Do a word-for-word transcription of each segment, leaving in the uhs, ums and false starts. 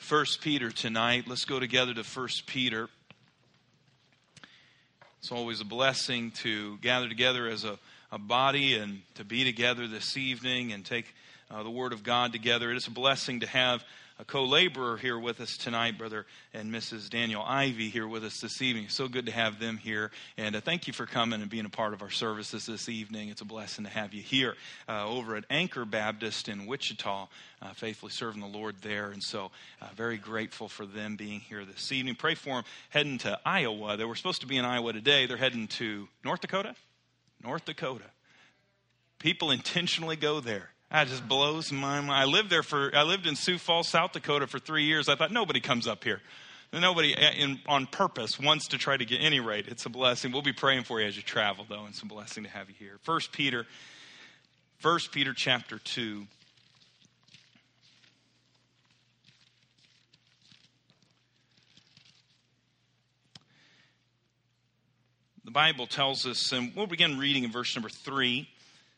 First Peter tonight. Let's go together to First Peter. It's always a blessing to gather together as a, a body and to be together this evening and take uh, the Word of God together. It is a blessing to have a co-laborer here with us tonight, Brother and Missus Daniel Ivy here with us this evening. So good to have them here. And uh, thank you for coming and being a part of our services this evening. It's a blessing to have you here uh, over at Anchor Baptist in Wichita, uh, faithfully serving the Lord there. And so uh, very grateful for them being here this evening. Pray for them heading to Iowa. They were supposed to be in Iowa today. They're heading to North Dakota? North Dakota. People intentionally go there. That just blows my mind. I lived there for, I lived in Sioux Falls, South Dakota for three years. I thought nobody comes up here. Nobody in, on purpose wants to try to get any rate. It's a blessing. We'll be praying for you as you travel, though. It's a blessing to have you here. First Peter, First Peter chapter two. The Bible tells us, and we'll begin reading in verse number three.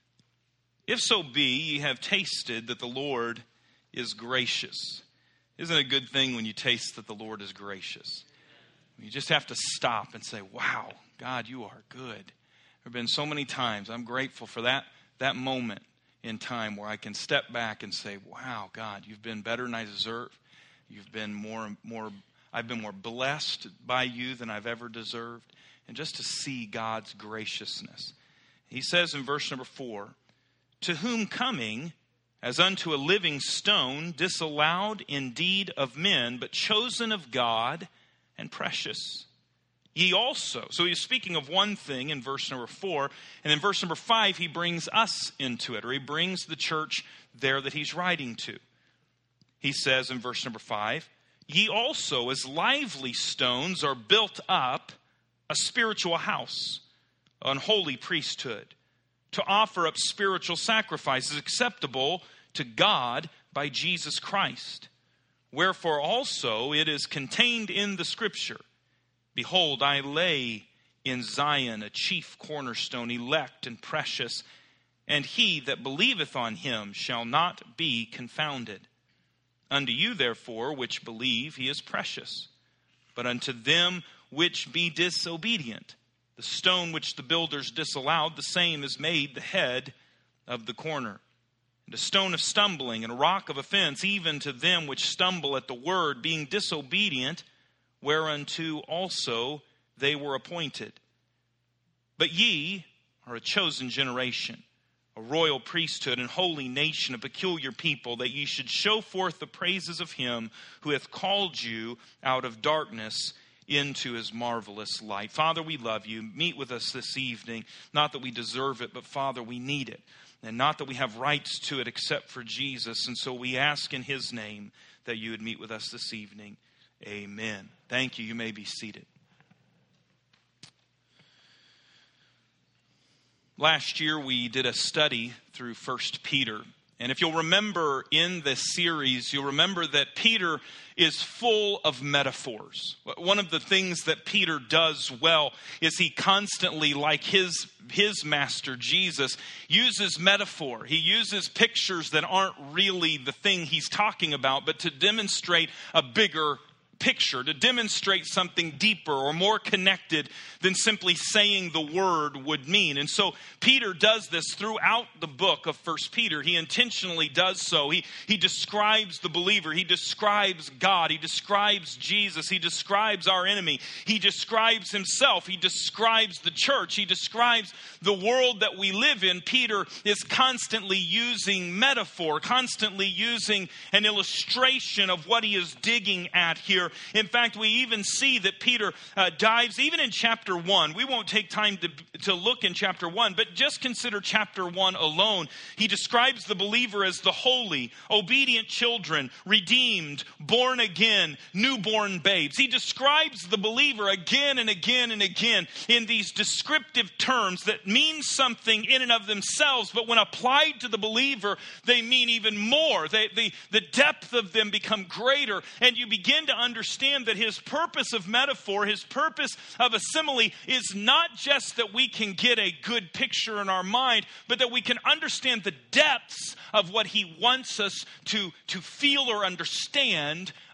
If so be ye have tasted that the Lord is gracious. Isn't it a good thing when you taste that the Lord is gracious? You just have to stop and say, wow, God, you are good. There have been so many times. I'm grateful for that, that moment in time where I can step back and say, wow, God, you've been better than I deserve. You've been more, more, I've been more blessed by you than I've ever deserved. And just to see God's graciousness. He says in verse number four, to whom coming as unto a living stone, disallowed indeed of men, but chosen of God and precious. Ye also. So he's speaking of one thing in verse number four. And in verse number five, he brings us into it, or he brings the church there that he's writing to. He says in verse number five, ye also as lively stones are built up a spiritual house, an holy priesthood, to offer up spiritual sacrifices acceptable to God by Jesus Christ. Wherefore also it is contained in the Scripture, behold, I lay in Zion a chief cornerstone, elect and precious, and he that believeth on him shall not be confounded. Unto you therefore which believe he is precious, but unto them which be disobedient, the stone which the builders disallowed, the same is made the head of the corner. And a stone of stumbling and a rock of offense, even to them which stumble at the word, being disobedient, whereunto also they were appointed. But ye are a chosen generation, a royal priesthood and holy nation, a peculiar people, that ye should show forth the praises of him who hath called you out of darkness into his marvelous light. Father, we love you. Meet with us this evening. Not that we deserve it, but Father, we need it. And not that we have rights to it except for Jesus. And so we ask in his name that you would meet with us this evening. Amen. Thank you. You may be seated. Last year we did a study through First Peter. And if you'll remember in this series, you'll remember that Peter is full of metaphors. One of the things that Peter does well is he constantly, like his, his master Jesus, uses metaphor. He uses pictures that aren't really the thing he's talking about, but to demonstrate a bigger picture, to demonstrate something deeper or more connected than simply saying the word would mean. And so Peter does this throughout the book of First Peter. He intentionally does so. He, he describes the believer. He describes God. He describes Jesus. He describes our enemy. He describes himself. He describes the church. He describes the world that we live in. Peter is constantly using metaphor, constantly using an illustration of what he is digging at here. In fact, we even see that Peter uh, dives, even in chapter one. We won't take time to, to look in chapter one, but just consider chapter one alone. He describes the believer as the holy, obedient children, redeemed, born again, newborn babes. He describes the believer again and again and again in these descriptive terms that mean something in and of themselves, but when applied to the believer, they mean even more. They, they, the depth of them become greater, and you begin to understand Understand that his purpose of metaphor, his purpose of a simile is not just that we can get a good picture in our mind, but that we can understand the depths of what he wants us to, to feel or understand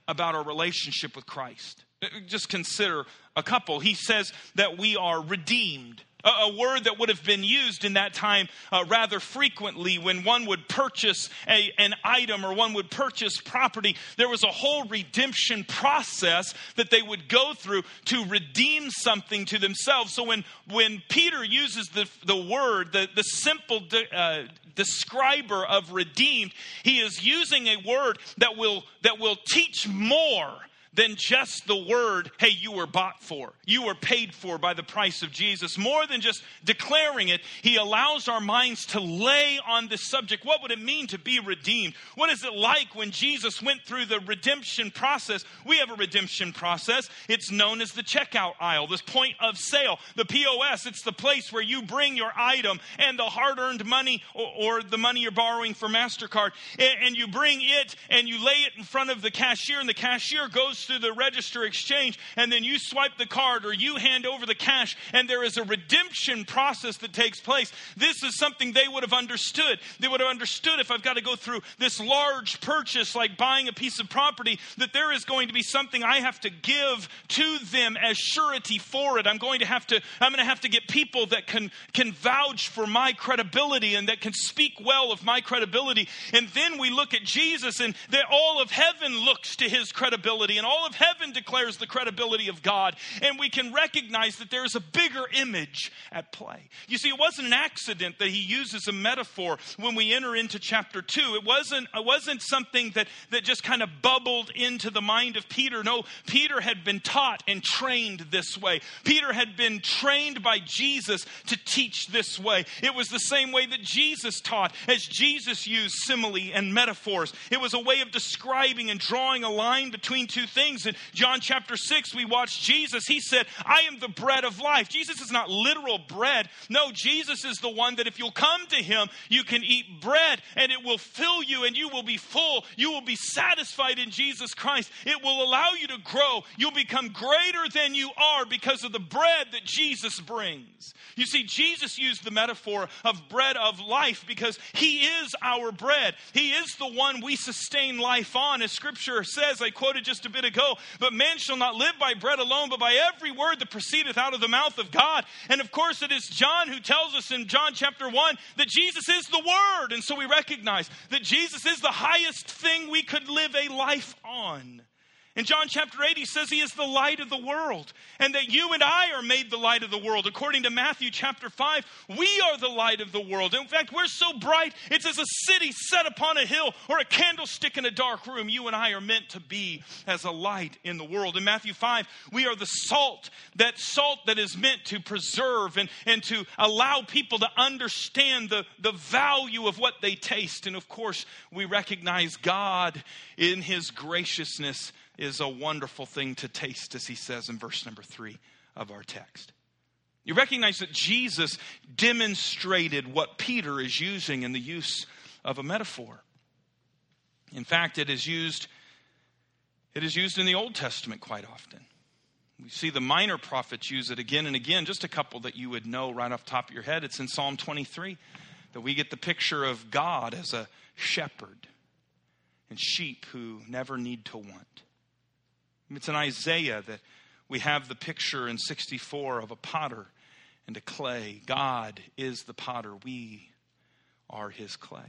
about our relationship with Christ. Just consider a couple. He says that we are redeemed. A word that would have been used in that time uh, rather frequently when one would purchase a, an item or one would purchase property. There was a whole redemption process that they would go through to redeem something to themselves. So when, when Peter uses the, the word, the, the simple de, uh, describer of redeemed, he is using a word that will, that will teach more than just the word, hey, you were bought for. You were paid for by the price of Jesus. More than just declaring it, he allows our minds to lay on this subject. What would it mean to be redeemed? What is it like when Jesus went through the redemption process? We have a redemption process. It's known as the checkout aisle, this point of sale, the P O S. It's the place where you bring your item and the hard-earned money or, or the money you're borrowing for MasterCard, and, and you bring it and you lay it in front of the cashier, and the cashier goes through the register exchange, and then you swipe the card or you hand over the cash, and there is a redemption process that takes place. This is something they would have understood. They would have understood if I've got to go through this large purchase like buying a piece of property, that there is going to be something I have to give to them as surety for it. I'm going to have to, I'm going to have to get people that can, can vouch for my credibility and that can speak well of my credibility. And then we look at Jesus, and that all of heaven looks to his credibility, and all of heaven declares the credibility of God. And we can recognize that there's a bigger image at play. You see, it wasn't an accident that he uses a metaphor when we enter into chapter two. It wasn't, it wasn't something that, that just kind of bubbled into the mind of Peter. No, Peter had been taught and trained this way. Peter had been trained by Jesus to teach this way. It was the same way that Jesus taught, as Jesus used simile and metaphors. It was a way of describing and drawing a line between two things. In John chapter six, we watched Jesus. He said, I am the bread of life. Jesus is not literal bread. No, Jesus is the one that if you'll come to him, you can eat bread and it will fill you and you will be full. You will be satisfied in Jesus Christ. It will allow you to grow. You'll become greater than you are because of the bread that Jesus brings. You see, Jesus used the metaphor of bread of life because he is our bread. He is the one we sustain life on. As scripture says, I quoted just a bit ago, but man shall not live by bread alone, but by every word that proceedeth out of the mouth of God. And of course, it is John who tells us in John chapter one that Jesus is the Word. And so we recognize that Jesus is the highest thing we could live a life on. In John chapter eight, he says he is the light of the world, and that you and I are made the light of the world. According to Matthew chapter five, we are the light of the world. In fact, we're so bright, it's as a city set upon a hill or a candlestick in a dark room. You and I are meant to be as a light in the world. In Matthew five, we are the salt, that salt that is meant to preserve and, and to allow people to understand the, the value of what they taste. And of course, we recognize God in his graciousness is a wonderful thing to taste, as he says in verse number three of our text. You recognize that Jesus demonstrated what Peter is using in the use of a metaphor. In fact, it is used, it is used in the Old Testament quite often. We see the minor prophets use it again and again. Just a couple that you would know right off the top of your head. It's in Psalm twenty-three that we get the picture of God as a shepherd and sheep who never need to want. It's in Isaiah that we have the picture in sixty-four of a potter and a clay. God is the potter. We are his clay.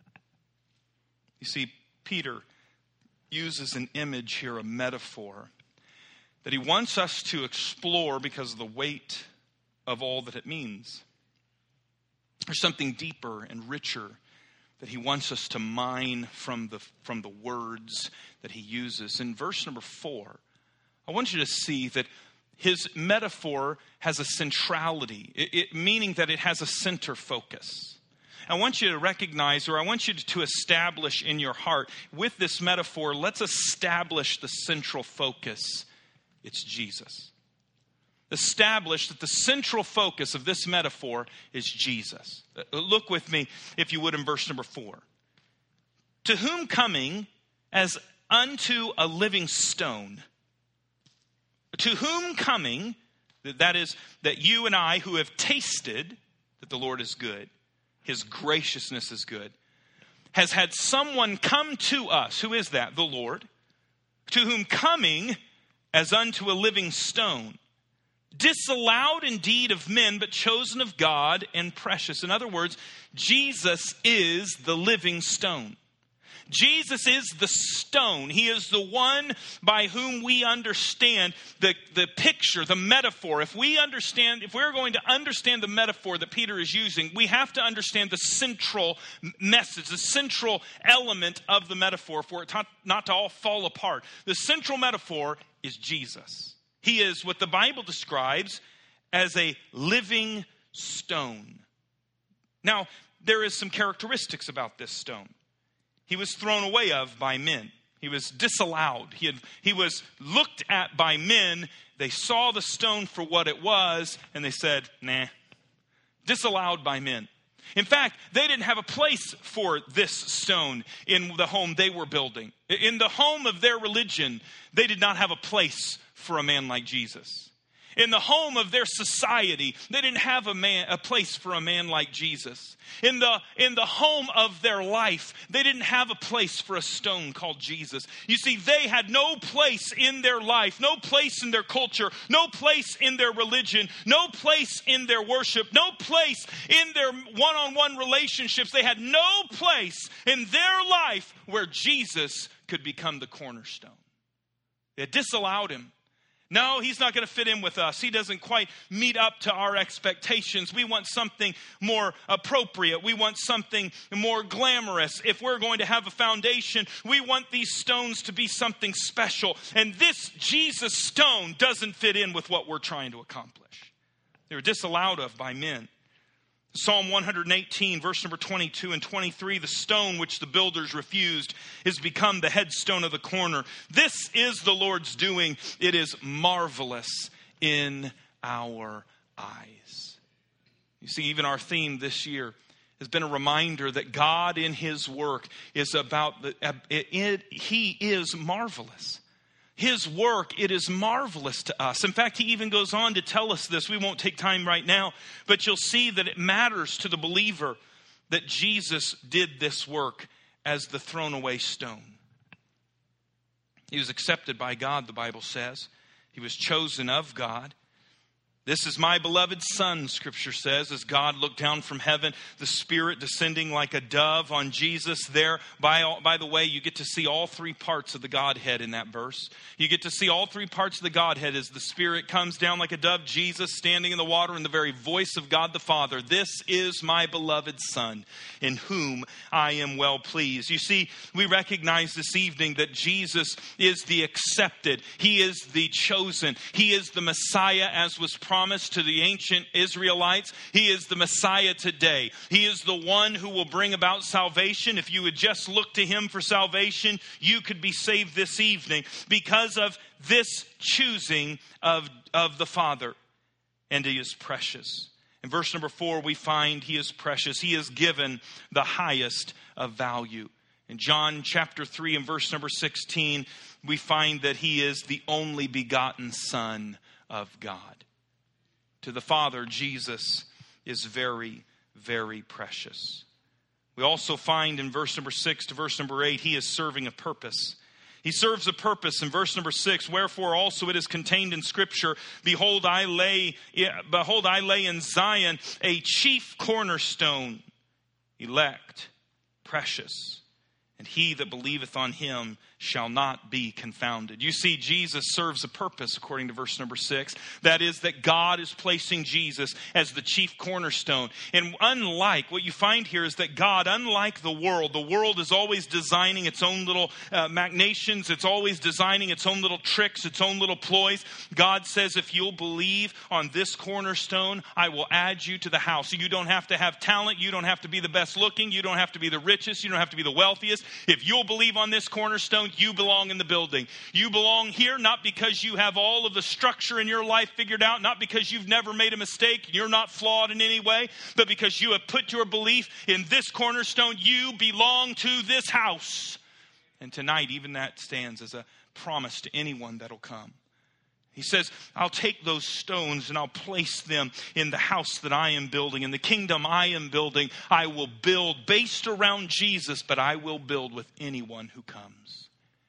You see, Peter uses an image here, a metaphor, that he wants us to explore because of the weight of all that it means. There's something deeper and richer that he wants us to mine from the, from the words that he uses. In verse number four, I want you to see that his metaphor has a centrality, it, it, meaning that it has a center focus. I want you to recognize, or I want you to establish in your heart, with this metaphor, let's establish the central focus. It's Jesus. Establish that the central focus of this metaphor is Jesus. Look with me, if you would, in verse number four. To whom coming as unto a living stone. To whom coming, that is, that you and I who have tasted that the Lord is good, his graciousness is good, has had someone come to us. Who is that? The Lord. to whom coming as unto a living stone, disallowed indeed of men, but chosen of God and precious. In other words, Jesus is the living stone. Jesus is the stone. He is the one by whom we understand the, the picture, the metaphor. If we understand, if we're going to understand the metaphor that Peter is using, we have to understand the central message, the central element of the metaphor for it not to all fall apart. The central metaphor is Jesus. He is what the Bible describes as a living stone. Now, there is some characteristics about this stone. He was thrown away of by men. He was disallowed. He, had, he was looked at by men. They saw the stone for what it was, and they said, nah. Disallowed by men. In fact, they didn't have a place for this stone in the home they were building. In the home of their religion, they did not have a place for a man like Jesus. In the home of their society, they didn't have a man, a place for a man like Jesus. In the, in the home of their life, they didn't have a place for a stone called Jesus. You see, they had no place in their life, no place in their culture, no place in their religion, no place in their worship, no place in their one-on-one relationships. They had no place in their life where Jesus could become the cornerstone. They disallowed him. No, he's not going to fit in with us. He doesn't quite meet up to our expectations. We want something more appropriate. We want something more glamorous. If we're going to have a foundation, we want these stones to be something special. And this Jesus stone doesn't fit in with what we're trying to accomplish. They were disallowed of by men. Psalm one eighteen, verse number twenty-two and twenty-three, the stone which the builders refused is become the headstone of the corner. This is the Lord's doing. It is marvelous in our eyes. You see, even our theme this year has been a reminder that God in his work is about, the, it, it, he is marvelous. His work, it is marvelous to us. In fact, he even goes on to tell us this. We won't take time right now, but you'll see that it matters to the believer that Jesus did this work as the thrown away stone. He was accepted by God, the Bible says. He was chosen of God. This is my beloved Son, Scripture says, as God looked down from heaven, the Spirit descending like a dove on Jesus there. By, by the way, you get to see all three parts of the Godhead in that verse. You get to see all three parts of the Godhead as the Spirit comes down like a dove, Jesus standing in the water, and the very voice of God the Father. This is my beloved Son, in whom I am well pleased. You see, we recognize this evening that Jesus is the accepted. He is the chosen. He is the Messiah, as was promised. Promised to the ancient Israelites. He is the Messiah today. He is the one who will bring about salvation. If you would just look to him for salvation, you could be saved this evening because of this choosing of, of the Father. And he is precious. In verse number four, we find he is precious. He is given the highest of value. In John chapter three and verse number sixteen, we find that he is the only begotten Son of God. To the Father, Jesus is very, very precious. We also find in verse number six to verse number eight, he is serving a purpose. He serves a purpose in verse number six. Wherefore also it is contained in Scripture, Behold, I lay, behold, I lay in Zion a chief cornerstone, elect, precious, and he that believeth on him shall not be confounded. You see, Jesus serves a purpose according to verse number six. That is that God is placing Jesus as the chief cornerstone. And unlike, what you find here is that God, unlike the world, the world is always designing its own little uh, machinations. It's always designing its own little tricks, its own little ploys. God says, if you'll believe on this cornerstone, I will add you to the house. So you don't have to have talent. You don't have to be the best looking. You don't have to be the richest. You don't have to be the wealthiest. If you'll believe on this cornerstone, you belong in the building. You belong here not because you have all of the structure in your life figured out, not because you've never made a mistake, you're not flawed in any way, but because you have put your belief in this cornerstone. You belong to this house. And tonight, even that stands as a promise to anyone that'll come. He says, I'll take those stones and I'll place them in the house that I am building, in the kingdom I am building. I will build based around Jesus, but I will build with anyone who comes.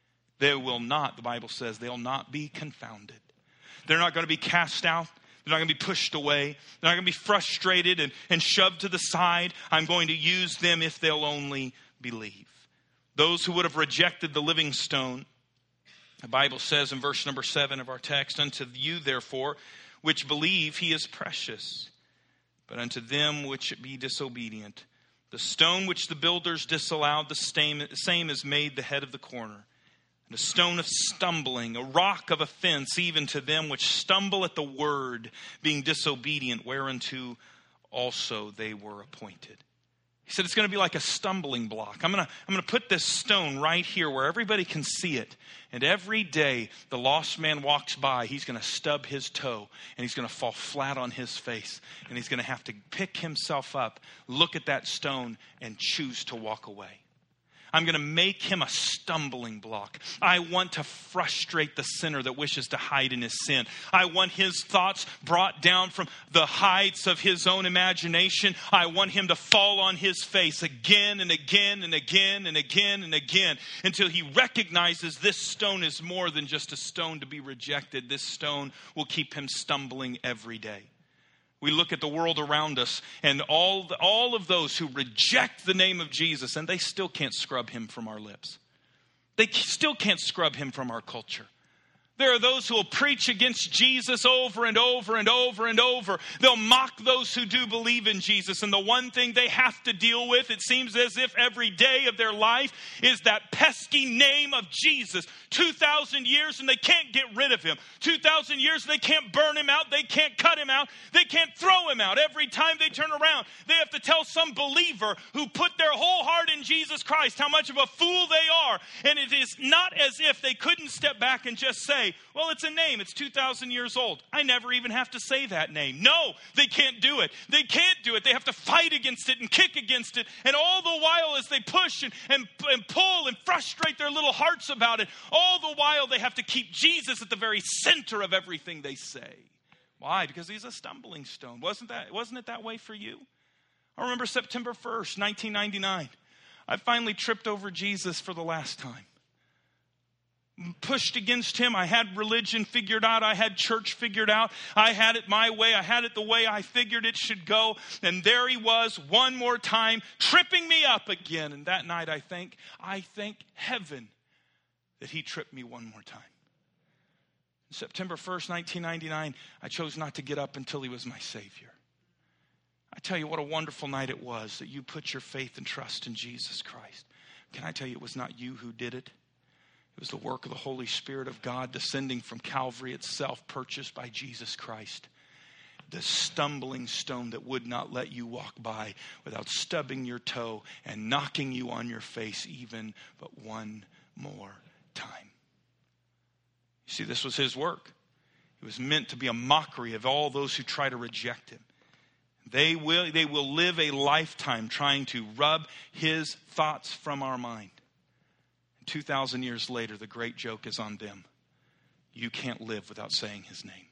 They will not, the Bible says, they'll not be confounded. They're not going to be cast out. They're not going to be pushed away. They're not going to be frustrated and, and shoved to the side. I'm going to use them if they'll only believe. Those who would have rejected the living stone, the Bible says in verse number seven of our text, unto you therefore, which believe, he is precious. But unto them which be disobedient, the stone which the builders disallowed, the same, same is made the head of the corner. And a stone of stumbling, a rock of offense, even to them which stumble at the word, being disobedient, whereunto also they were appointed. He said it's going to be like a stumbling block. I'm going to, I'm going to put this stone right here where everybody can see it. And every day the lost man walks by, he's going to stub his toe and he's going to fall flat on his face. And he's going to have to pick himself up, look at that stone, and choose to walk away. I'm going to make him a stumbling block. I want to frustrate the sinner that wishes to hide in his sin. I want his thoughts brought down from the heights of his own imagination. I want him to fall on his face again and again and again and again and again until he recognizes this stone is more than just a stone to be rejected. This stone will keep him stumbling every day. We look at the world around us and all, the, all of those who reject the name of Jesus, and they still can't scrub him from our lips. They still can't scrub him from our culture. There are those who will preach against Jesus over and over and over and over. They'll mock those who do believe in Jesus. And the one thing they have to deal with, it seems as if every day of their life, is that pesky name of Jesus. two thousand years and they can't get rid of him. two thousand years and they can't burn him out. They can't cut him out. They can't throw him out. Every time they turn around, they have to tell some believer who put their whole heart in Jesus Christ how much of a fool they are. And it is not as if they couldn't step back and just say, well, it's a name. It's two thousand years old. I never even have to say that name. No, they can't do it. They can't do it. They have to fight against it and kick against it. And all the while as they push and, and, and pull and frustrate their little hearts about it, all the while they have to keep Jesus at the very center of everything they say. Why? Because he's a stumbling stone. Wasn't that, wasn't it that way for you? I remember September first, nineteen ninety-nine. I finally tripped over Jesus for the last time. Pushed against him. I had religion figured out. I had church figured out. I had it my way. I had it the way I figured it should go. And there he was one more time, tripping me up again. And that night I think, I thank heaven that he tripped me one more time. September first, nineteen ninety-nine, I chose not to get up until he was my Savior. I tell you what a wonderful night it was that you put your faith and trust in Jesus Christ. Can I tell you it was not you who did it? It was the work of the Holy Spirit of God descending from Calvary itself, purchased by Jesus Christ. The stumbling stone that would not let you walk by without stubbing your toe and knocking you on your face even but one more time. You see, this was his work. It was meant to be a mockery of all those who try to reject him. They will, they will live a lifetime trying to rub his thoughts from our mind. two thousand years later, the great joke is on them. You can't live without saying his name.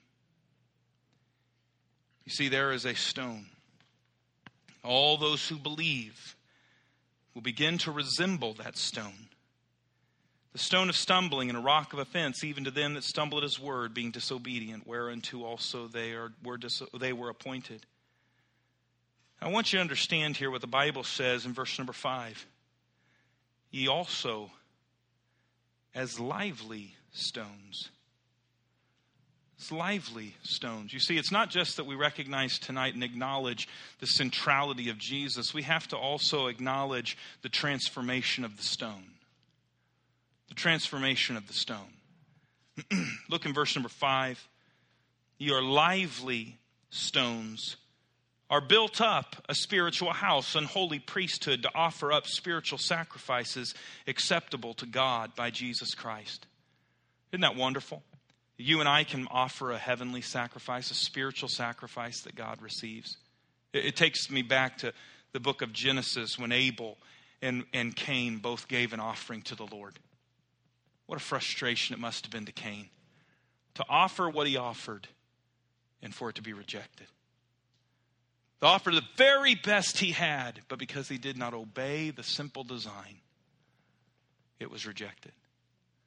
You see, there is a stone. All those who believe will begin to resemble that stone. The stone of stumbling and a rock of offense, even to them that stumble at his word, being disobedient, whereunto also they are were dis- they were appointed. I want you to understand here what the Bible says in verse number five. Ye also, as lively stones. As lively stones. You see, it's not just that we recognize tonight and acknowledge the centrality of Jesus. We have to also acknowledge the transformation of the stone. The transformation of the stone. Look in verse number five. Ye are lively stones, are built up a spiritual house, an holy priesthood, to offer up spiritual sacrifices acceptable to God by Jesus Christ. Isn't that wonderful? You and I can offer a heavenly sacrifice, a spiritual sacrifice that God receives. It, it takes me back to the book of Genesis when Abel and, and Cain both gave an offering to the Lord. What a frustration it must have been to Cain to offer what he offered and for it to be rejected. To offer the very best he had, but because he did not obey the simple design, it was rejected.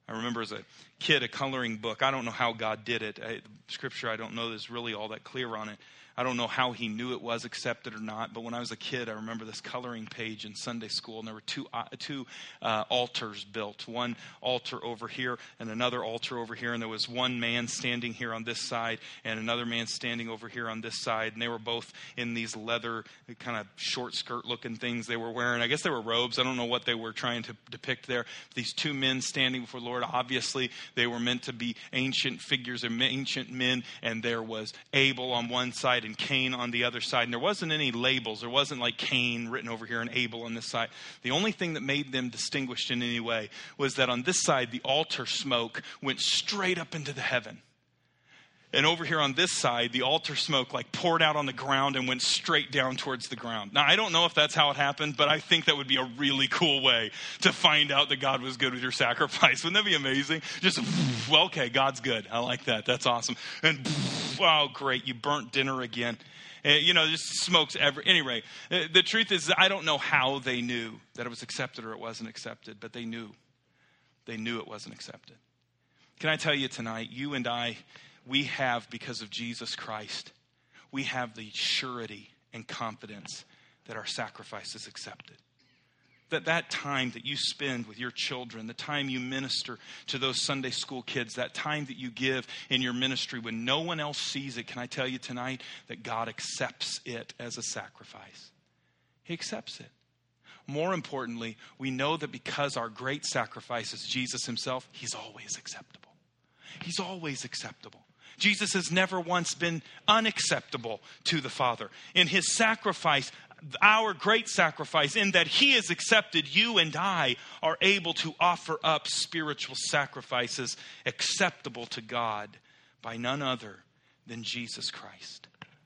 I remember as a kid, a coloring book. I don't know how God did it. I, scripture, I don't know is really all that clear on it. I don't know how he knew it was accepted or not, but when I was a kid, I remember this coloring page in Sunday school, and there were two uh, two uh, altars built. One altar over here and another altar over here, and there was one man standing here on this side and another man standing over here on this side, and they were both in these leather kind of short skirt looking things they were wearing. I guess they were robes. I don't know what they were trying to depict there. These two men standing before the Lord, obviously they were meant to be ancient figures of ancient men, and there was Abel on one side and Cain on the other side. And there wasn't any labels. There wasn't like Cain written over here and Abel on this side. The only thing that made them distinguished in any way was that on this side, the altar smoke went straight up into the heaven. And over here on this side, the altar smoke like poured out on the ground and went straight down towards the ground. Now, I don't know if that's how it happened, but I think that would be a really cool way to find out that God was good with your sacrifice. Wouldn't that be amazing? Just, well, okay, God's good. I like that. That's awesome. And, wow, great. You burnt dinner again. Uh, you know, just smokes every, anyway. Uh, the truth is, I don't know how they knew that it was accepted or it wasn't accepted, but they knew. They knew it wasn't accepted. Can I tell you tonight, you and I, we have, because of Jesus Christ, we have the surety and confidence that our sacrifice is accepted. That that time that you spend with your children, the time you minister to those Sunday school kids, that time that you give in your ministry when no one else sees it, can I tell you tonight that God accepts it as a sacrifice? He accepts it. More importantly, we know that because our great sacrifice is Jesus himself, he's always acceptable. He's always acceptable. Jesus has never once been unacceptable to the Father. In his sacrifice, our great sacrifice, in that he is accepted, you and I are able to offer up spiritual sacrifices acceptable to God by none other than Jesus Christ.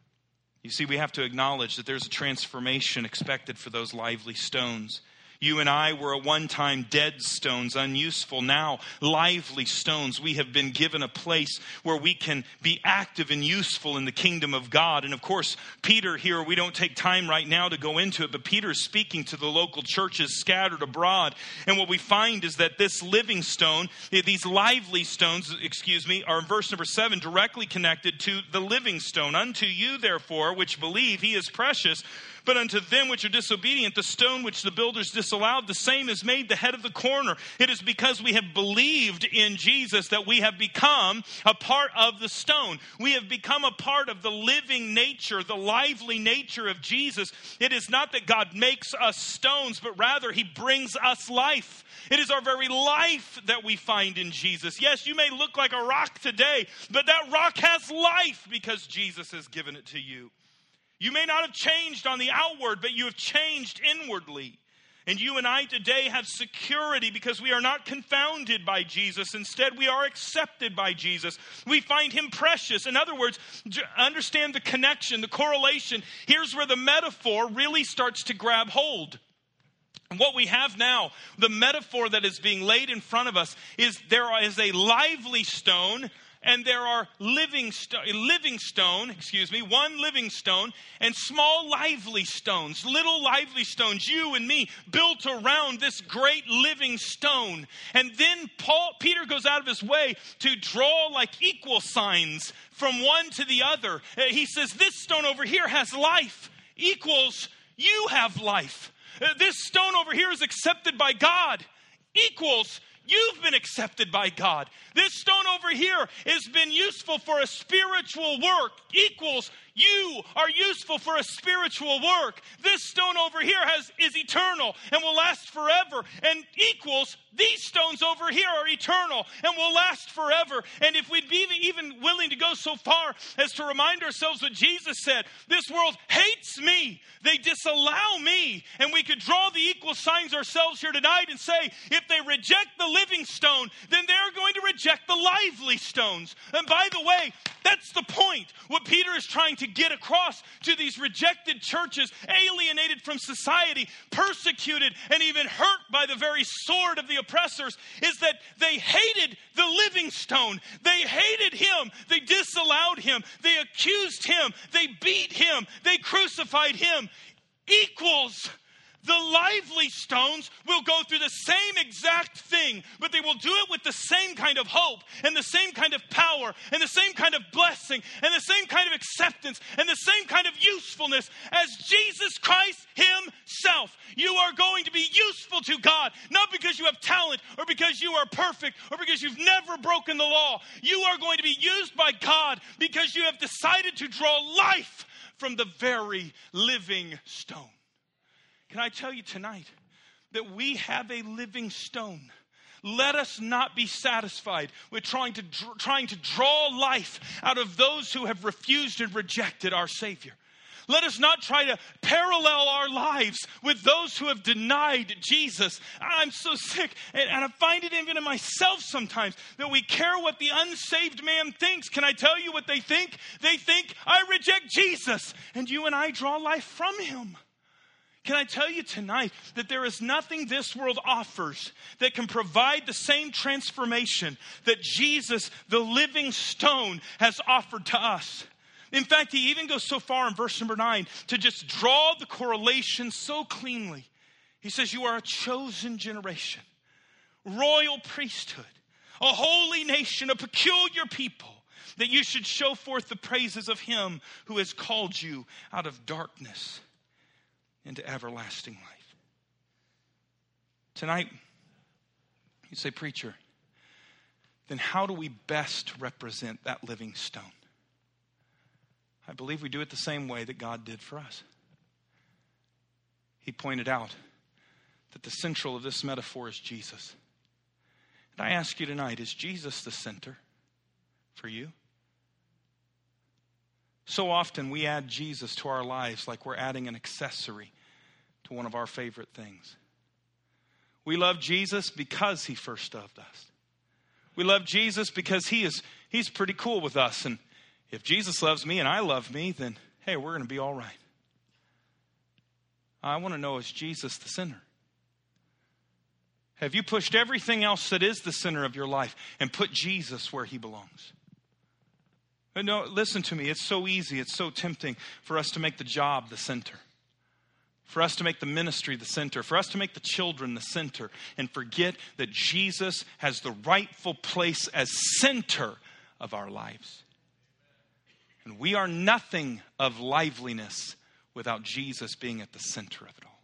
You see, we have to acknowledge that there's a transformation expected for those lively stones. You and I were at one time dead stones, unuseful. Now, lively stones. We have been given a place where we can be active and useful in the kingdom of God. And of course, Peter here, we don't take time right now to go into it, but Peter is speaking to the local churches scattered abroad. And what we find is that this living stone, these lively stones, excuse me, are in verse number seven, directly connected to the living stone. Unto you, therefore, which believe, he is precious. But unto them which are disobedient, the stone which the builders disallowed, the same is made the head of the corner. It is because we have believed in Jesus that we have become a part of the stone. We have become a part of the living nature, the lively nature of Jesus. It is not that God makes us stones, but rather he brings us life. It is our very life that we find in Jesus. Yes, you may look like a rock today, but that rock has life because Jesus has given it to you. You may not have changed on the outward, but you have changed inwardly. And you and I today have security because we are not confounded by Jesus. Instead, we are accepted by Jesus. We find him precious. In other words, understand the connection, the correlation. Here's where the metaphor really starts to grab hold. And what we have now, the metaphor that is being laid in front of us, is there is a lively stone. And there are living, sto- living stone, excuse me, one living stone and small lively stones, little lively stones, you and me, built around this great living stone. And then Paul, Peter goes out of his way to draw like equal signs from one to the other. Uh, he says, this stone over here has life, equals you have life. Uh, this stone over here is accepted by God, equals you've been accepted by God. This stone over here has been useful for a spiritual work. Equals you are useful for a spiritual work. This stone over here has is eternal and will last forever. And equals these stones over here are eternal and will last forever. And if we'd be even willing to go so far as to remind ourselves what Jesus said, this world hates me. They disallow me. And we could draw the equal signs ourselves here tonight and say, if they reject the living stone, then they're going to reject the lively stones. And by the way, that's the point. What Peter is trying to get across to these rejected churches, alienated from society, persecuted, and even hurt by the very sword of the oppressors, is that they hated the living stone. They hated him. They disallowed him. They accused him. They beat him. They crucified him. Equals The lively stones will go through the same exact thing, but they will do it with the same kind of hope and the same kind of power and the same kind of blessing and the same kind of acceptance and the same kind of usefulness as Jesus Christ himself. You are going to be useful to God, not because you have talent or because you are perfect or because you've never broken the law. You are going to be used by God because you have decided to draw life from the very living stone. Can I tell you tonight that we have a living stone? Let us not be satisfied with trying to trying to draw life out of those who have refused and rejected our Savior. Let us not try to parallel our lives with those who have denied Jesus. I'm so sick, and, and I find it even in myself sometimes, that we care what the unsaved man thinks. Can I tell you what they think? They think, I reject Jesus, and you and I draw life from him. Can I tell you tonight that there is nothing this world offers that can provide the same transformation that Jesus, the living stone, has offered to us? In fact, he even goes so far in verse number nine to just draw the correlation so cleanly. He says, you are a chosen generation, royal priesthood, a holy nation, a peculiar people, that you should show forth the praises of him who has called you out of darkness into everlasting life. Tonight, you say, preacher, then how do we best represent that living stone? I believe we do it the same way that God did for us. He pointed out that the central of this metaphor is Jesus. And I ask you tonight, is Jesus the center for you? So often we add Jesus to our lives like we're adding an accessory to one of our favorite things. We love Jesus because he first loved us. We love Jesus because he is he's pretty cool with us. And if Jesus loves me and I love me, then hey, we're going to be all right. I want to know, is Jesus the center? Have you pushed everything else that is the center of your life and put Jesus where he belongs? No, listen to me. It's so easy. It's so tempting for us to make the job the center. For us to make the ministry the center. For us to make the children the center. And forget that Jesus has the rightful place as center of our lives. And we are nothing of liveliness without Jesus being at the center of it all.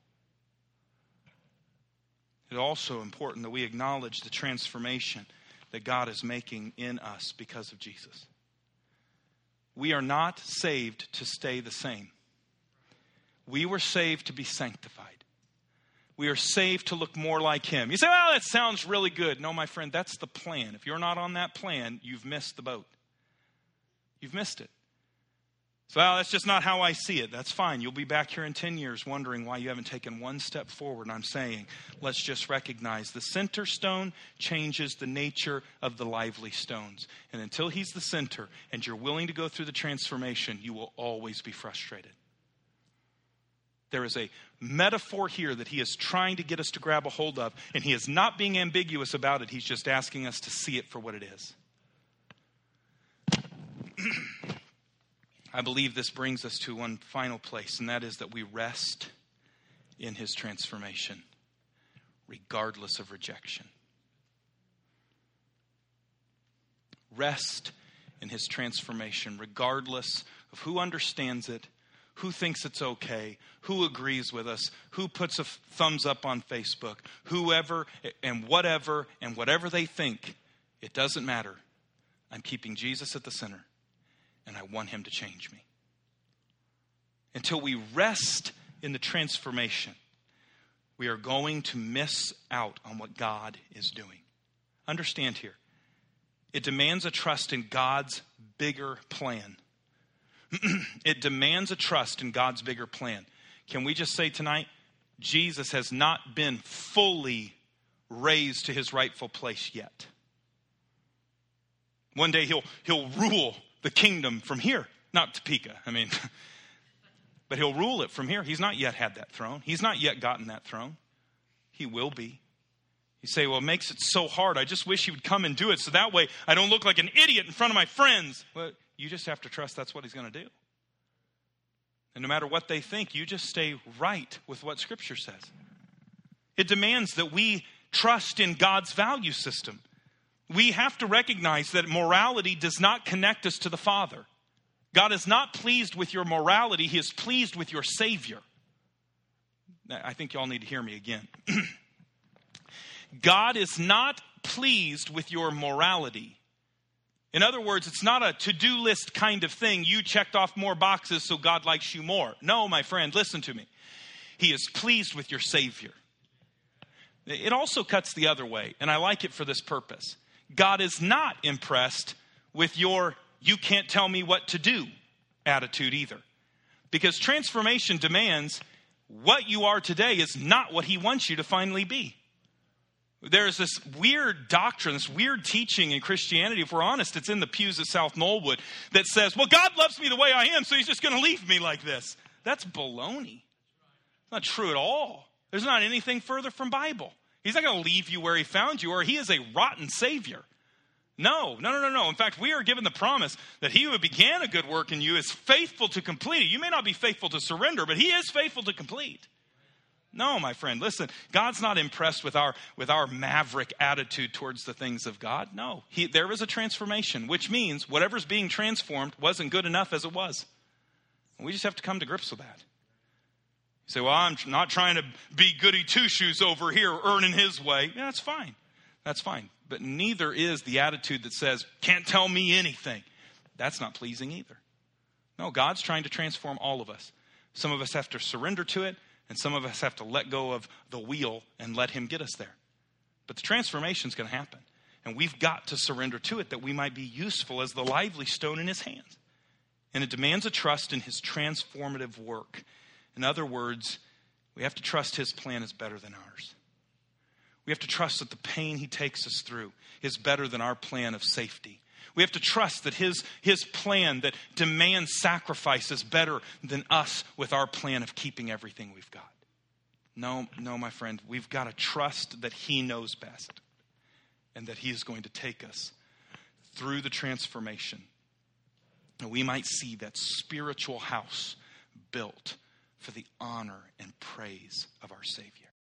It's also important that we acknowledge the transformation that God is making in us because of Jesus. We are not saved to stay the same. We were saved to be sanctified. We are saved to look more like him. You say, well, that sounds really good. No, my friend, that's the plan. If you're not on that plan, you've missed the boat. You've missed it. So, well, that's just not how I see it. That's fine. You'll be back here in ten years wondering why you haven't taken one step forward. And I'm saying, let's just recognize the center stone changes the nature of the lively stones. And until he's the center and you're willing to go through the transformation, you will always be frustrated. There is a metaphor here that he is trying to get us to grab a hold of, and he is not being ambiguous about it. He's just asking us to see it for what it is. I believe this brings us to one final place, and that is that we rest in his transformation, regardless of rejection. Rest in his transformation, regardless of who understands it, who thinks it's okay, who agrees with us, who puts a thumbs up on Facebook, whoever and whatever and whatever they think. It doesn't matter. I'm keeping Jesus at the center, and I want him to change me. Until we rest in the transformation, we are going to miss out on what God is doing. Understand here, it demands a trust in God's bigger plan. It demands a trust in God's bigger plan. Can we just say tonight, Jesus has not been fully raised to his rightful place yet. One day he'll he'll rule the kingdom from here, not Topeka. I mean, but he'll rule it from here. He's not yet had that throne. He's not yet gotten that throne. He will be. You say, well, it makes it so hard. I just wish he would come and do it so that way I don't look like an idiot in front of my friends. Well, you just have to trust that's what he's going to do. And no matter what they think, you just stay right with what Scripture says. It demands that we trust in God's value system. We have to recognize that morality does not connect us to the Father. God is not pleased with your morality. He is pleased with your Savior. I think y'all need to hear me again. God is not pleased with your morality. In other words, it's not a to-do list kind of thing. You checked off more boxes, so God likes you more. No, my friend, listen to me. He is pleased with your Savior. It also cuts the other way, and I like it for this purpose. God is not impressed with your "you can't tell me what to do" attitude either. Because transformation demands what you are today is not what he wants you to finally be. There's this weird doctrine, this weird teaching in Christianity, if we're honest, it's in the pews at South Knollwood, that says, well, God loves me the way I am, so he's just going to leave me like this. That's baloney. It's not true at all. There's not anything further from Bible. He's not going to leave you where he found you, or he is a rotten Savior. No, no, no, no, no. In fact, we are given the promise that he who began a good work in you is faithful to complete it. You may not be faithful to surrender, but he is faithful to complete. No, my friend, listen, God's not impressed with our with our maverick attitude towards the things of God. No, he, there is a transformation, which means whatever's being transformed wasn't good enough as it was. And we just have to come to grips with that. You say, well, I'm not trying to be goody two-shoes over here earning his way. Yeah, that's fine. That's fine. But neither is the attitude that says, can't tell me anything. That's not pleasing either. No, God's trying to transform all of us. Some of us have to surrender to it, and some of us have to let go of the wheel and let him get us there. But the transformation is going to happen. And we've got to surrender to it that we might be useful as the lively stone in his hands. And it demands a trust in his transformative work. In other words, we have to trust his plan is better than ours. We have to trust that the pain he takes us through is better than our plan of safety. We have to trust that his, his plan that demands sacrifice is better than us with our plan of keeping everything we've got. No, no, my friend, we've got to trust that he knows best and that he is going to take us through the transformation. And we might see that spiritual house built for the honor and praise of our Savior.